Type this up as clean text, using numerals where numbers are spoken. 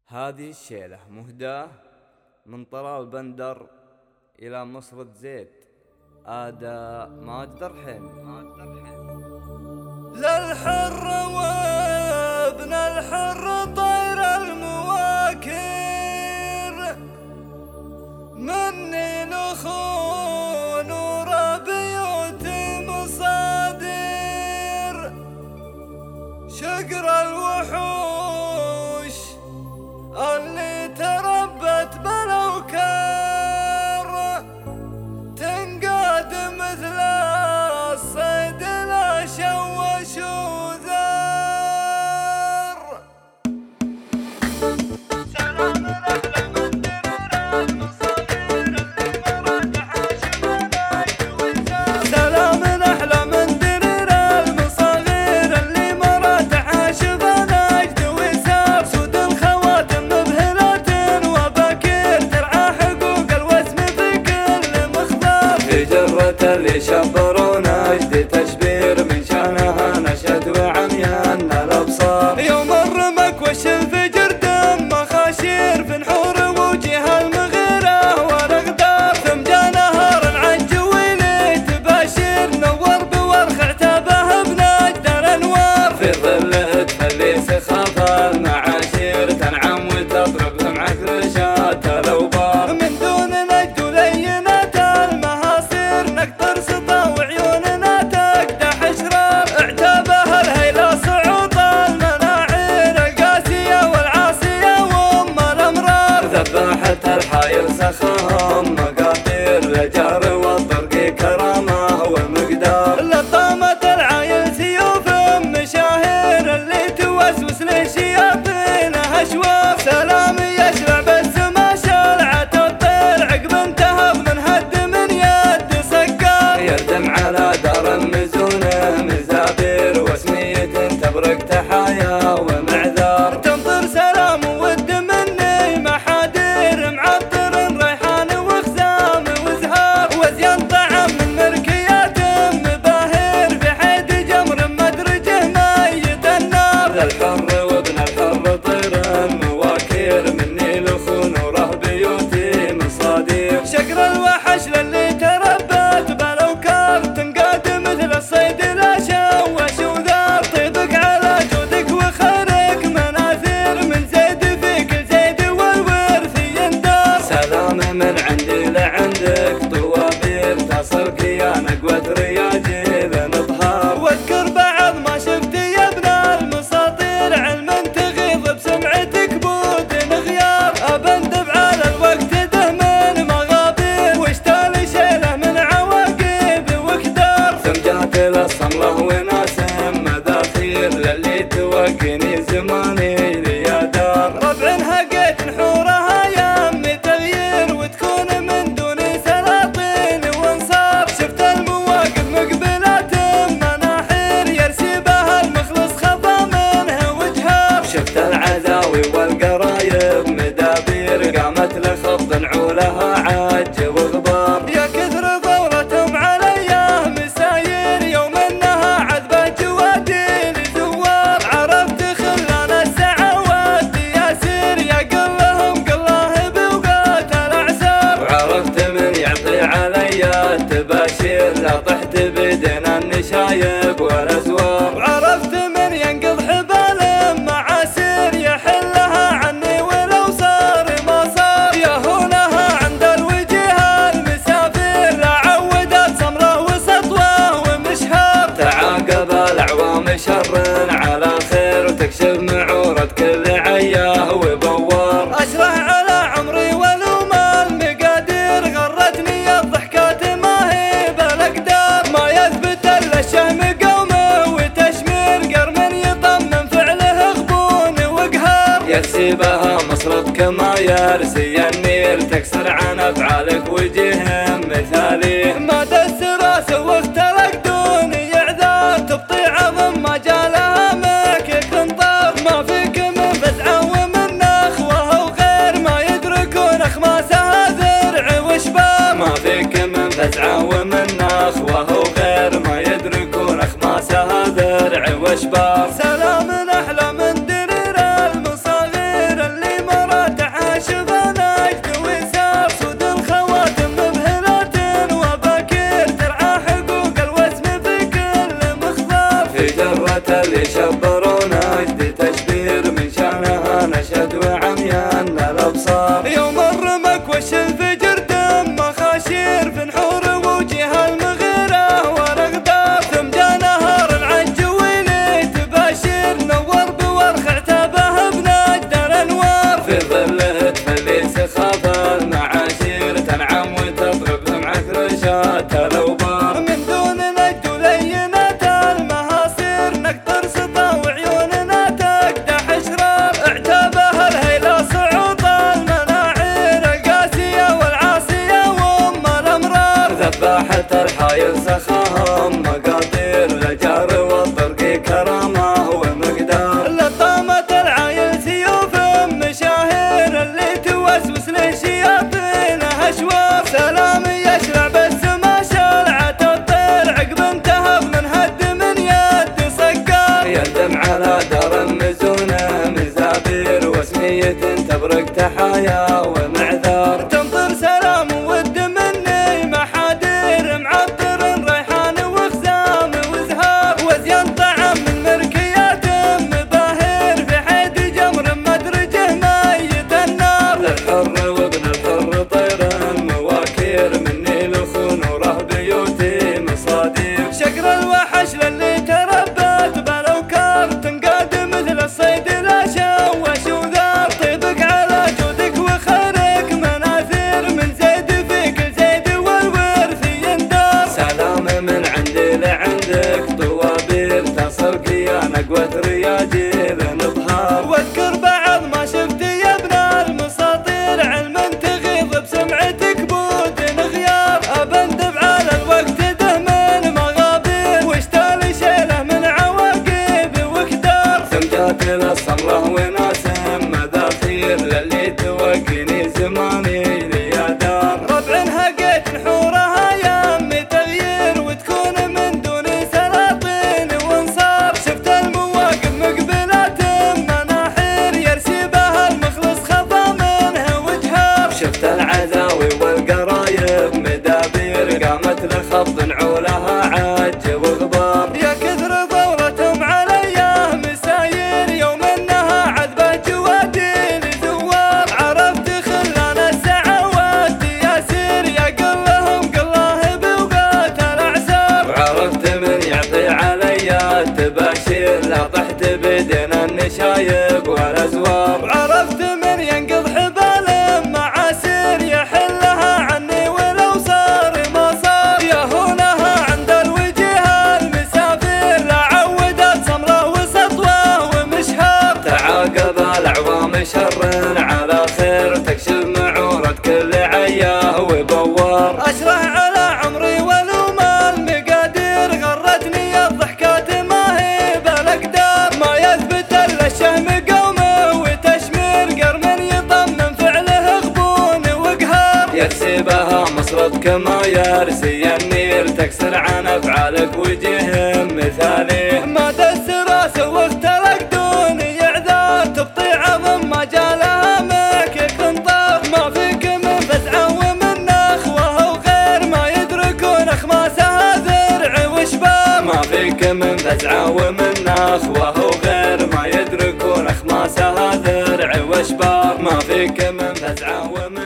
هذه الشيلة مهداة من طلال بندر إلى مصر زيت آدا ماجد الرحيم. للحر وابن الحر طير المواكر مني لخون ورا بيوت مصادر شقر الوحوش اللي تربت بالاوكار تنقاد مثل الصيد لا شوش وذار. سلام احلى من درر المصابير اللي مرت حاشمنا وزار. سلام احلى من درر المصابير اللي مرت حاشمنا وزار. سود الخواتم مبهرة وبكير ترعى حقوق الوسم في كل مخبر. في جرة اللي شبرون اجد تشبير من شانها نشد وعميان الابصار. يوم الرمك والشنفجر دم خاشير في نحور وجه المغيرة والاغدار. ثمجا نهار عالجويلي تباشر نور بورخ اعتابه بنجد الانوار. في ظل تفلي سخاف المعاشير تنعم وتضرب معك رشات الاوبار. من دون نجد ولينات المهاصير نقطر سطا وعيوننا تقدح اشرار. اعتابه الهيلة صعود المناعير القاسية والعاصية وام الامرار. ذباحة الحايل سخاهم مقادير الجار والطرق كرامة ومقدار. لطامة العايل سيوف مشاهير اللي توسوس لشياطينها اشواف. سلام يشرع بالسما شلعة الطير عقب انتهب من هد من يد سكار. يردم على دار مزونة مزابير واسمية تبرق تحايا ومعذار. تنطر سلام ود مني محادير معطر ريحان وخزام وزهار. وزيان طعم من مركيات مباهير في حيد جمر مدرجه ميت النار. الحر وابن الحر طير مواكير مني لخون وره بيوتي مصادير. شقر الوحش للي تربت بالاوكار تنقاد مثل الصيد لا شوش وذار. طيبك على جودك وخيرك مناثير من زيد في كل زيد والورث يندار. سلام من عندي لعندك طوابير تصل كيانك وترياجيل نظهار. واذكر بعض ما شفت يا ابن المساطير علما تغيظ بسمعتك بود غيار. ابندب على الوقت ده من مغابير واشتال شيله من عواقب وكدار. سمجات للصمله وناسم مذاخير للي توقني زماني ليا دار. ربع هقيت نحورها يامي تغيير وتكون من دون سلاطين وانصار. شفت المواقف مقبلات مناحير يرسي بها المخلص خفى منها وجهار. شفت العزاوي والقرايب مدابير قامت لخفض عولها عج وغبار. يا كثر ثورتهم عليا مساير يوم انها عذبة جوادي لزوار. عرفت خلان السعوات ياسير يا قلهم قله بوقات الاعسار. وعرفت من يعطي علي التباشير لا طحت بدنا النشايب والازوار. وعرفت من ينقض حبال معاسير يحلها عني ولو صار ما صار. يهونها عند الوجيه المسافير لا عودت سمره وسطوه ومشهار. تعاقب الاعوام شر على خير وتكشف معورة كل عياه وبوار. اشرح على عمري ولوم المقادير غرتني الضحكات ما هي بالاقدار. ما يثبت الا الشهم قومه وتشمير قرم يطمن فعله غبون وقهار. يرسي بها مصرف كما يرسي النير تكسر عن افعالك وجههم مثالي. ما دس راسه واختلق دون اعذار. تبطي عظم ما جالها مكك انطار. ما فيك من فزعه ومن نخوه وغير ما يدركون اخماسها ذرع وشباب. ما فيك من فزعه ومن نخوه وغير ما يدركون اخماسها ذرع وشباب. سلام احلى من درر المصاغير اللي ما تشبير من شانها نشد وعميان الابصار. يوم الرمك وش الفجر دم خاشير في نحور ووجه المغيرة والاغدار، ثم جا نهار العج ويلي تباشر نور بورخ اعتابه بنجد الانوار. في ظله تفلي سخاف المعاشير تنعم وتضرب معك رشات الاوبار. من دون نجد ولينات المهاصير نقطر سطا وعيوننا تقدح اشرار. اعتابه الهيلة صعود المناعير القاسية والعاصية وام الامرار. ذباحة الحايل سخاهم مقادير رجال والطرق كرامة ومقدار. لطامة العايل سيوف مشاهير اللي توسوس لشياطينها اشوار. سلام يشرع بالسما شلعة الطير عقب انتهب من هد من يد صقار. يندم على دار المزونة مزابير واسمية تبرق تحايا ومعذار. تنطر سلام ود مني محادير معطر ريحان وخزام وزهار. وزين طعم من مركيات مباهير في حيد جمر مدرجه ميت النار. للحر وابن الحر طير مواكير مني لخون وره بيوتي مصادير. شقر الوحش للي تربت بالاوكار تنقاد مثل الصيد لا شوش وذار. طيبك على جودك وخيرك مناثير من زيد فيك الزيد والورث يندار. سلام من عندي لعندك طوابير تصل كيانك وترياجيل نظهار. واذكر بعض ما شفت يا ابن المساطير علم تغيظ بسمعتك بود غيار. ابندب على الوقت ده من مغابير واشتال شيله من عواقب وكدار. ثم جات الصمرة وناسم مذاخير للي توقيني زماني ليا دار. ربع هقيت نحورها يامي تغيير وتكون من دون سلاطين وانصار. شفت المواقف مقبلات مناحير يرسي بها المخلص خفى منها وجهار. شفت العزاوي والقرايب مدابير قامت لخفض نعولها عج وغبار. يا كثر ثورتهم عليا مساير يوم انها عذبة جوادي لزوار. عرفت خلان السعوات ياسير يا قلهم قلاه بوقات الاعسار. وعرفت من يعطي عليا تباشير لا طحت بدين النشايب والازوار. وعرفت من ينقض حبال معاسير يحلها عني ولو صار ما صار. يهونها عند الوجيه المسافير لا عودت سمره وسطوه ومشهار. تعاقب الاعوام شر على خير تكشف معورة كل عياه وبوار. أشرح على عمري ولوم المقادير غرتني الضحكات ما هي بالاقدار. ما يثبت الا الشهم قومه وتشمير قرم يطمن فعله غبون وقهار. يرسي بها مصرد كما يرسي النير تكسر عن افعالك وجه مثالي. ما دس راسه واختلق دون اعذار تبطي عظم ما جالها مك قنطار. ما فيك من فزعه ومن نخوه وغير ما يدركون اخماسها ذرع وشباب. ما فيك من فزعة ومن نخوة وغير ما يدركون اخماسها ذرع وشباب. ما فيك من فزعة ومن